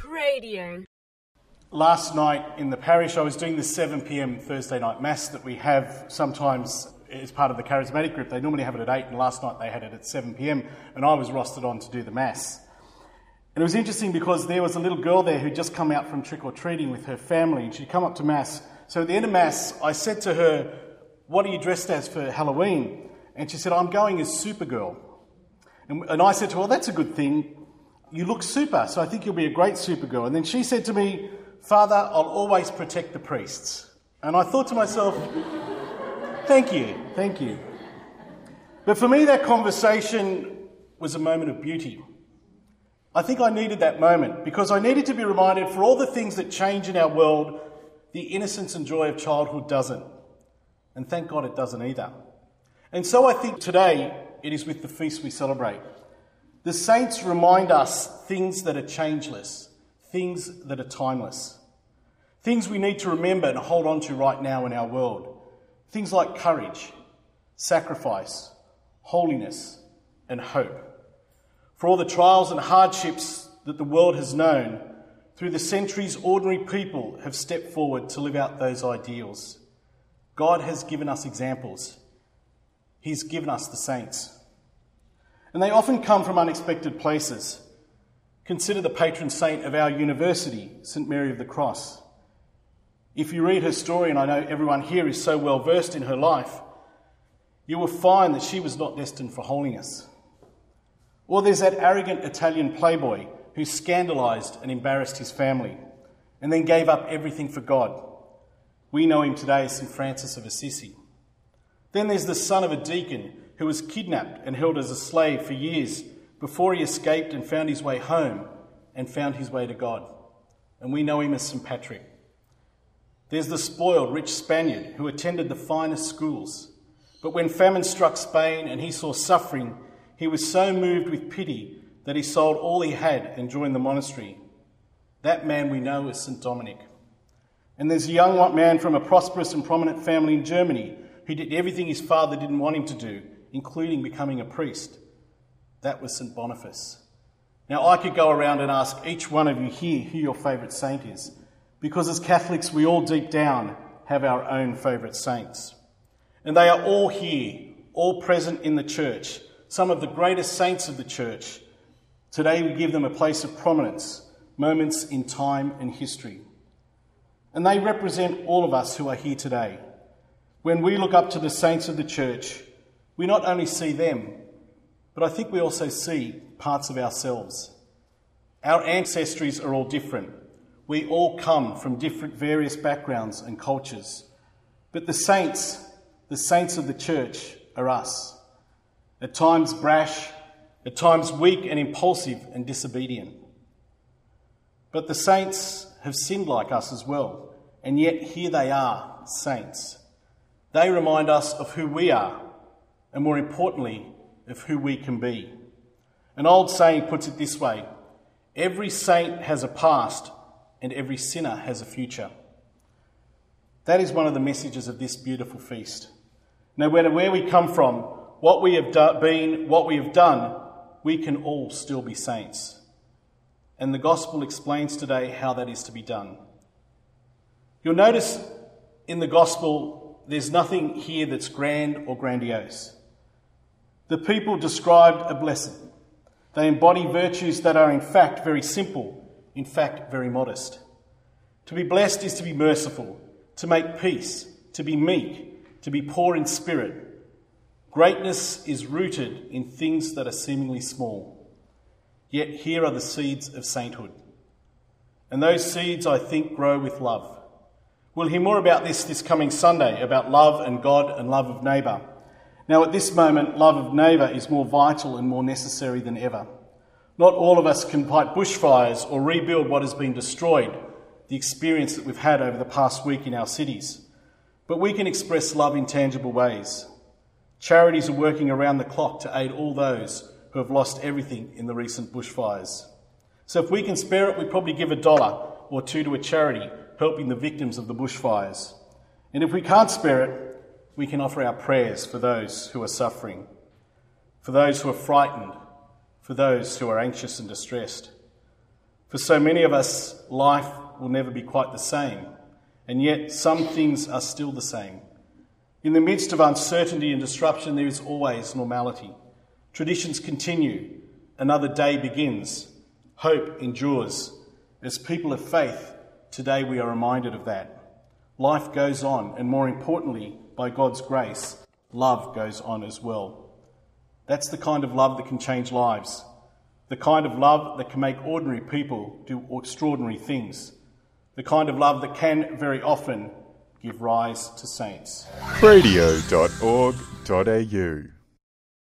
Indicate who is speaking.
Speaker 1: Radio.
Speaker 2: Last night in the parish, I was doing the 7 p.m. Thursday night Mass that we have sometimes as part of the charismatic group. They normally have it at 8, and last night they had it at 7 p.m, and I was rostered on to do the Mass. And it was interesting because there was a little girl there who'd just come out from trick-or-treating with her family, and she'd come up to Mass. So at the end of Mass, I said to her, "What are you dressed as for Halloween?" And she said, "I'm going as Supergirl." And I said to her, "Well, that's a good thing. You look super, so I think you'll be a great Supergirl." And then she said to me, "Father, I'll always protect the priests." And I thought to myself, thank you. But for me, that conversation was a moment of beauty. I think I needed that moment because I needed to be reminded, for all the things that change in our world, the innocence and joy of childhood doesn't. And thank God it doesn't either. And so I think today it is with the feast we celebrate. The saints remind us things that are changeless, things that are timeless, things we need to remember and hold on to right now in our world. Things like courage, sacrifice, holiness, and hope. For all the trials and hardships that the world has known, through the centuries, ordinary people have stepped forward to live out those ideals. God has given us examples. He's given us the saints. And they often come from unexpected places. Consider the patron saint of our university, St. Mary of the Cross. If you read her story, and I know everyone here is so well versed in her life, you will find that she was not destined for holiness. Or there's that arrogant Italian playboy who scandalised and embarrassed his family and then gave up everything for God. We know him today as St. Francis of Assisi. Then there's the son of a deacon who was kidnapped and held as a slave for years before he escaped and found his way home and found his way to God. And we know him as St. Patrick. There's the spoiled, rich Spaniard who attended the finest schools. But when famine struck Spain and he saw suffering, he was so moved with pity that he sold all he had and joined the monastery. That man we know as St. Dominic. And there's a young man from a prosperous and prominent family in Germany who did everything his father didn't want him to do, including becoming a priest. That was St. Boniface. Now, I could go around and ask each one of you here who your favourite saint is, because as Catholics, we all deep down have our own favourite saints. And they are all here, all present in the church, some of the greatest saints of the church. Today we give them a place of prominence, moments in time and history. And they represent all of us who are here today. When we look up to the saints of the church, we not only see them, but I think we also see parts of ourselves. Our ancestries are all different. We all come from different various backgrounds and cultures. But the saints of the church are us. At times brash, at times weak and impulsive and disobedient. But the saints have sinned like us as well, and yet here they are, saints. They remind us of who we are, and more importantly, of who we can be. An old saying puts it this way: every saint has a past, and every sinner has a future. That is one of the messages of this beautiful feast. No matter where we come from, what we have been, what we have done, we can all still be saints. And the gospel explains today how that is to be done. You'll notice in the gospel there's nothing here that's grand or grandiose. The people described are blessed. They embody virtues that are in fact very simple, in fact very modest. To be blessed is to be merciful, to make peace, to be meek, to be poor in spirit. Greatness is rooted in things that are seemingly small. Yet here are the seeds of sainthood. And those seeds, I think, grow with love. We'll hear more about this coming Sunday, about love and God and love of neighbour. Now, at this moment, love of neighbour is more vital and more necessary than ever. Not all of us can fight bushfires or rebuild what has been destroyed, the experience that we've had over the past week in our cities. But we can express love in tangible ways. Charities are working around the clock to aid all those who have lost everything in the recent bushfires. So if we can spare it, we probably give $1 or $2 to a charity helping the victims of the bushfires. And if we can't spare it, we can offer our prayers for those who are suffering, for those who are frightened, for those who are anxious and distressed, For so many of us, life will never be quite the same, and yet some things are still the same. In the midst of uncertainty and disruption, there is always normality. Traditions continue. Another day begins. Hope endures. As people of faith, today we are reminded of that. Life goes on, and more importantly, by God's grace, love goes on as well. That's the kind of love that can change lives. The kind of love that can make ordinary people do extraordinary things. The kind of love that can, very often, give rise to saints.
Speaker 1: Radio.org.au